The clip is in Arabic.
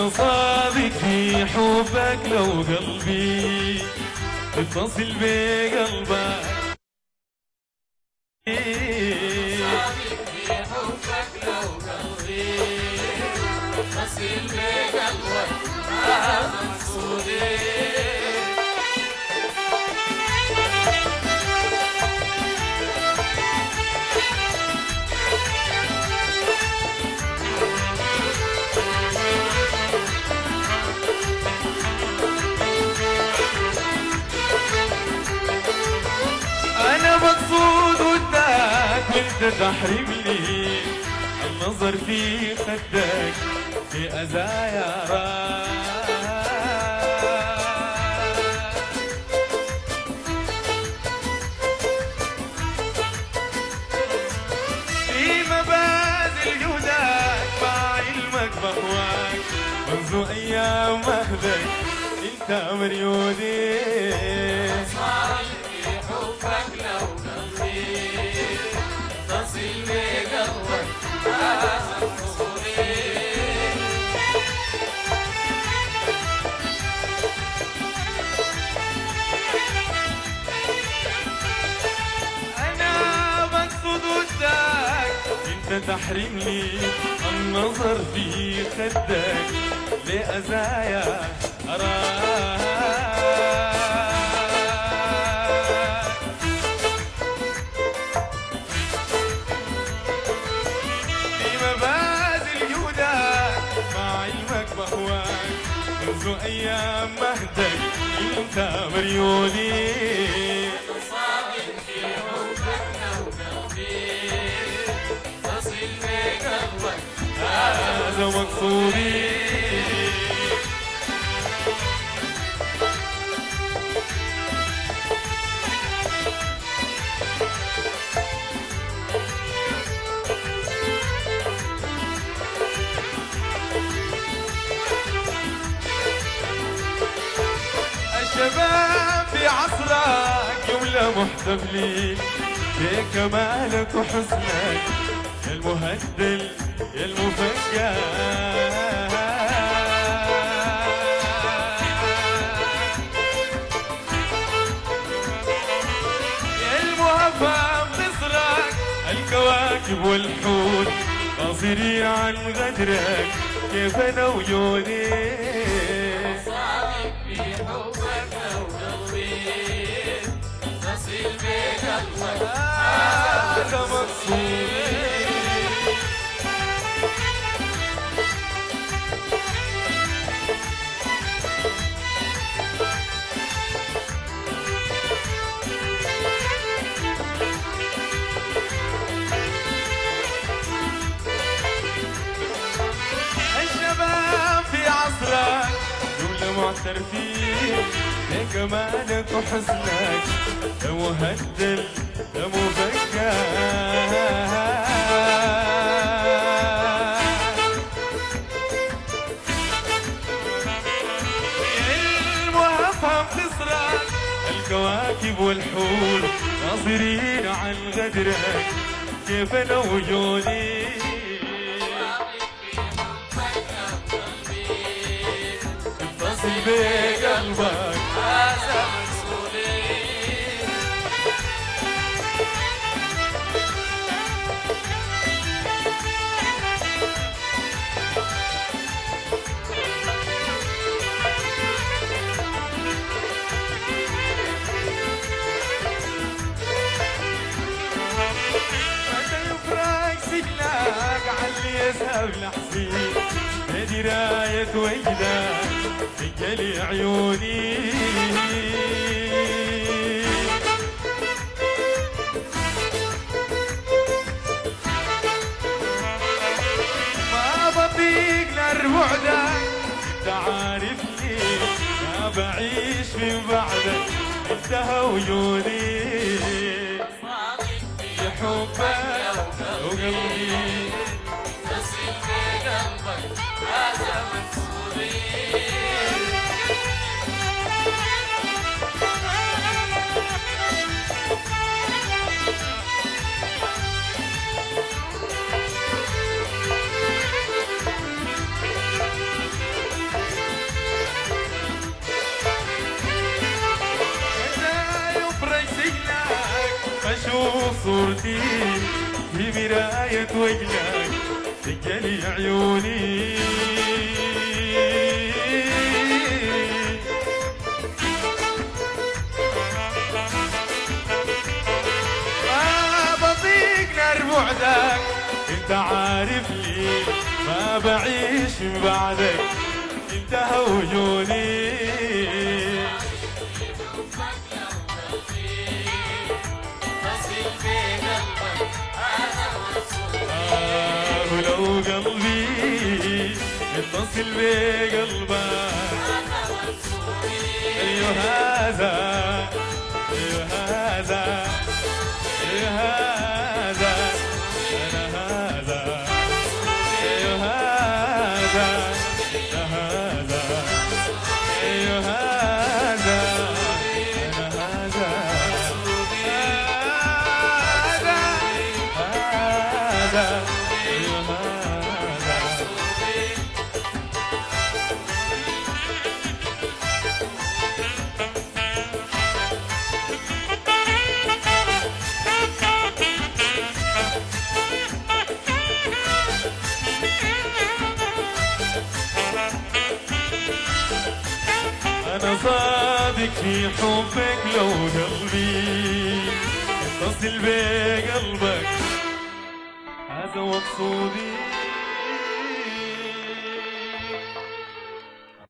أنا صادق في حبك لو قلبي اتصل بقلبك. صادق في حبك لو قلبي اتصل بقلبك هذا مقصودي. أنا مقصود وداك وأنت تحرمني النظر في خدك في أزايا راك. في مبادئ جهدك مع علمك بهواك منذ أيام مهدك أنت مريودي. انت تحرمني النظر في خدك لأزايا أراك. في مبادئ جودك مع علمك بهواك منذ أيام مهدك انت مريولي. هذا مقصودي. الشباب في عصرك جملة محتفلين بكمالك وحسنك يا المهدل يا المفكر. يا المهفم نصرك الكواكب والحور قاصرين عن غدرك كيف انا وجودي. صادق في حبك لو قلبي تصل بقلبك هذا مقصودي. معترفين بجمالك وحسنك يا مهدل يا مفكر. الموفم خسرك الكواكب والحور ناظرين عن غدرك كيف انا وجودي. بقلبك هذا مسؤولي. متى يفرق سجنك علي يذهب لحزين بدراية وجدك رجالي عيوني. ما بطيق نار بعدك انت عارفني ما بعيش من بعدك انتهى وجودي. في حبك وقلبي تصل بقلبك هذا مقصودي. صورتي في مراية وجهك سجلي عيوني. ما بطيق نار بعدك انت عارف لي، ما بعيش من بعدك انتهى وجوني. ولو قلبي يتصل بقلبك ايوه هذا ايوه هذا ايوه هذا انا هذا ايوه هذا انا هذا ايوه هذا انا هذا هذا ايوه هذا. أنا صادق في حبك لو قلبي يتصل بقلبك هذا مقصودي.